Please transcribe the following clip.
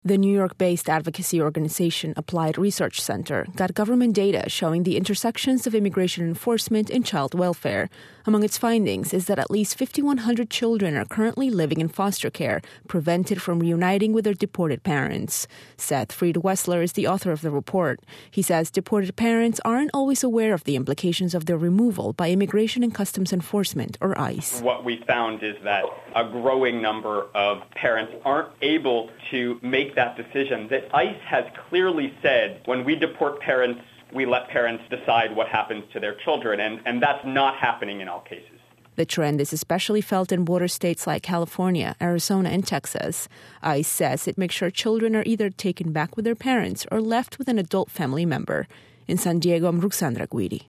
The New York-based advocacy organization Applied Research Center got government data showing the intersections of immigration enforcement and child welfare. Among its findings is that at least 5,100 children are currently living in foster care, prevented from reuniting with their deported parents. Seth Fried-Wessler is the author of the report. He says deported parents aren't always aware of the implications of their removal by Immigration and Customs Enforcement, or ICE. What we found is that a growing number of parents aren't able to make that decision. That ICE has clearly said when we deport parents, we let parents decide what happens to their children, and that's not happening in all cases. The trend is especially felt in border states like California, Arizona, and Texas. ICE says it makes sure children are either taken back with their parents or left with an adult family member. In San Diego, I'm Ruxandra Guidi.